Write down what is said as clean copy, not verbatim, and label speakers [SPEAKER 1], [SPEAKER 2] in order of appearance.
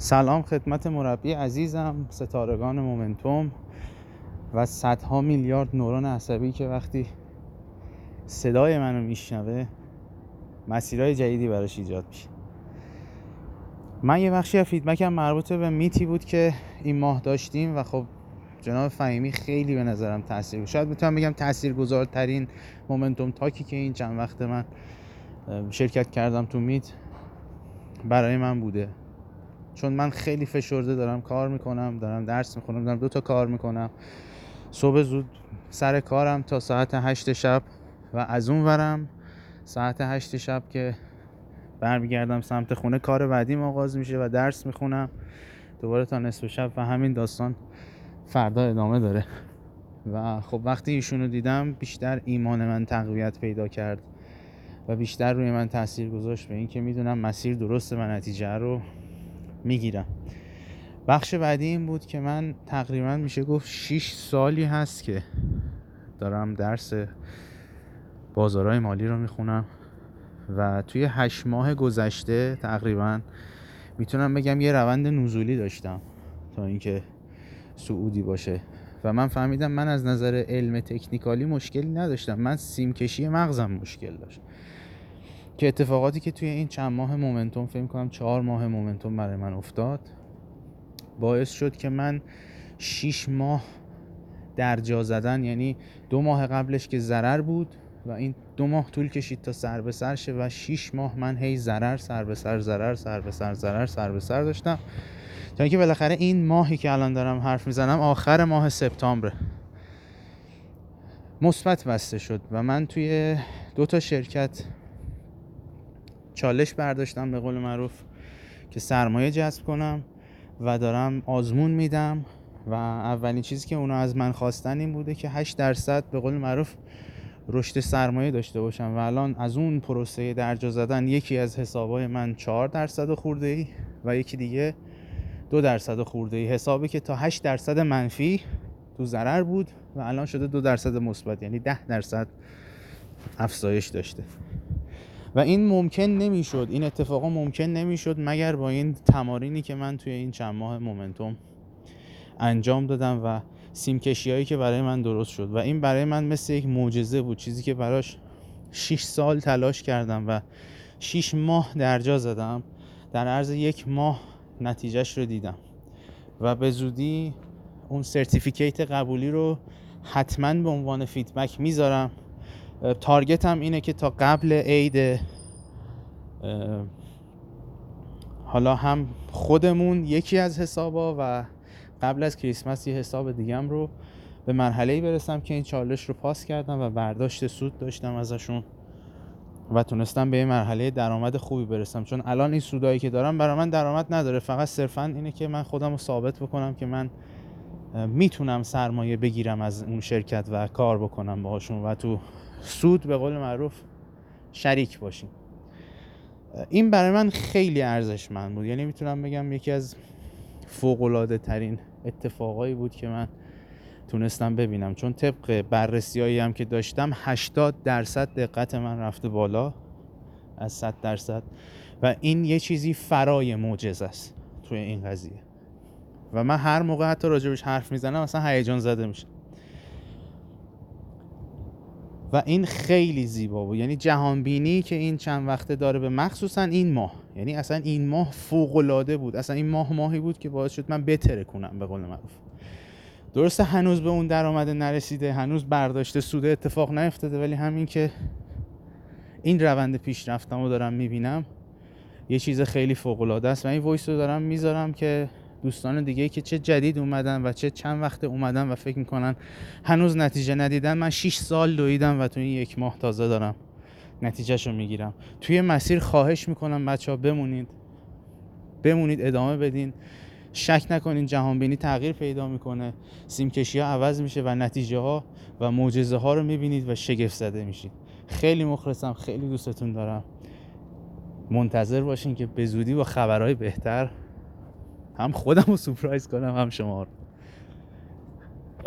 [SPEAKER 1] سلام خدمت مربی عزیزم، ستارگان مومنتوم و صدها میلیارد نورون عصبی که وقتی صدای منو میشنوه مسیرهای جدیدی براش ایجاد میشه. من یه بخشی از فیدبکم مربوط به میتی بود که این ماه داشتیم و خب جناب فهیمی خیلی به نظرم تاثیر، شاید بتونم بگم تاثیرگذارترین مومنتوم تاکی که این چند وقت من شرکت کردم تو میت برای من بوده، چون من خیلی فشرده دارم کار میکنم، دارم درس میخونم، دارم 2 کار میکنم. صبح زود سر کارم تا ساعت 8 شب و از اون ورم ساعت 8 شب که برمیگردم سمت خونه کار بعدیم آغاز میشه و درس میخونم دوباره تا نصف شب و همین داستان فردا ادامه داره. و خب وقتی ایشونو دیدم بیشتر ایمان من تقویت پیدا کرد و بیشتر روی من تاثیر گذاشت به این که میدونم مسیر درسته و نتیجه رو میگیرم. بخش بعدی این بود که من تقریبا میشه گفت 6 سالی هست که دارم درس بازارهای مالی رو میخونم و توی 8 ماه گذشته تقریبا میتونم بگم یه روند نزولی داشتم تا اینکه صعودی باشه و من فهمیدم من از نظر علم تکنیکالی مشکلی نداشتم، من سیمکشی مغزم مشکل داشت که اتفاقاتی که توی این چند ماه مومنتوم، فکر کنم 4 ماه مومنتوم برای من افتاد باعث شد که من 6 ماه در جا زدن، یعنی 2 ماه قبلش که ضرر بود و این 2 ماه طول کشید تا سر به سر شه و 6 ماه من هی ضرر سر به سر ضرر سر به سر ضرر سر به سر داشتم تا اینکه بالاخره این ماهی که الان دارم حرف میزنم آخر ماه سپتامبر مثبت بسته شد و من توی 2 تا شرکت چالش برداشتم به قول معروف که سرمایه جذب کنم و دارم آزمون میدم و اولین چیزی که اونا از من خواستن این بوده که 8% به قول معروف رشد سرمایه داشته باشم و الان از اون پروسه درجا زدن یکی از حسابای من 4% خورده‌ای و یکی دیگه 2% خورده‌ای، حسابی که تا 8% منفی تو ضرر بود و الان شده 2% مثبت، یعنی 10% افزایش داشته و این ممکن نمیشد، این اتفاقا ممکن نمیشد مگر با این تمارینی که من توی این چند ماه مومنتوم انجام دادم و سیمکشی هایی که برای من درست شد و این برای من مثل یک معجزه بود، چیزی که براش 6 سال تلاش کردم و 6 ماه درجا زدم، در عرض 1 ماه نتیجهش رو دیدم و به زودی اون سرتیفیکیت قبولی رو حتما به عنوان فیدبک میذارم. تارگتم اینه که تا قبل عید، حالا هم خودمون یکی از حسابا و قبل از کریسمس یه حساب دیگم رو به مرحله‌ای برسم که این چالش رو پاس کردم و برداشت سود داشتم ازشون و تونستم به یه مرحله درآمد خوبی برسم، چون الان این سودایی که دارم برای من درآمد نداره، فقط صرفاً اینه که من خودم رو ثابت بکنم که من میتونم سرمایه بگیرم از اون شرکت و کار بکنم باهاشون و تو سود به قول معروف شریک باشیم. این برای من خیلی ارزشمند بود، یعنی میتونم بگم یکی از فوق‌العاده ترین اتفاقایی بود که من تونستم ببینم، چون طبق بررسیایی هم که داشتم 80% دقت من رفته بالا از 100% و این یه چیزی فرای معجزه است توی این قضیه و من هر موقع حتی راجبش حرف میزنم مثلا هیجان زده میشم و این خیلی زیبا بود. یعنی جهانبینی که این چند وقته داره به مخصوصا این ماه، یعنی اصلا این ماه فوق‌العاده بود، اصلا این ماهی بود که باعث شد من بترکونم به قول معروف. درسته هنوز به اون درآمد نرسیده، هنوز برداشت سود اتفاق نیفتاده، ولی همین که این روند پیشرفتمو دارم میبینم یه چیز خیلی فوق‌العاده است و این وایس رو دارم میذارم که دوستان دیگه که چه جدید اومدن و چه چند وقت اومدن و فکر میکنن هنوز نتیجه ندیدن، من 6 سال دویدم و تو این 1 ماه تازه دارم نتیجهشو میگیرم. توی مسیر خواهش میکنم بچه‌ها بمونید ادامه بدین، شک نکنین جهانبینی تغییر پیدا میکنه، سیمکشی ها عوض میشه و نتیجه ها و معجزه ها رو میبینید و شگفت زده میشید. خیلی مخلصم، خیلی دوستتون دارم، منتظر باشین که به زودی با خبرهای بهتر هم خودم رو سورپرایز کنم هم شما رو.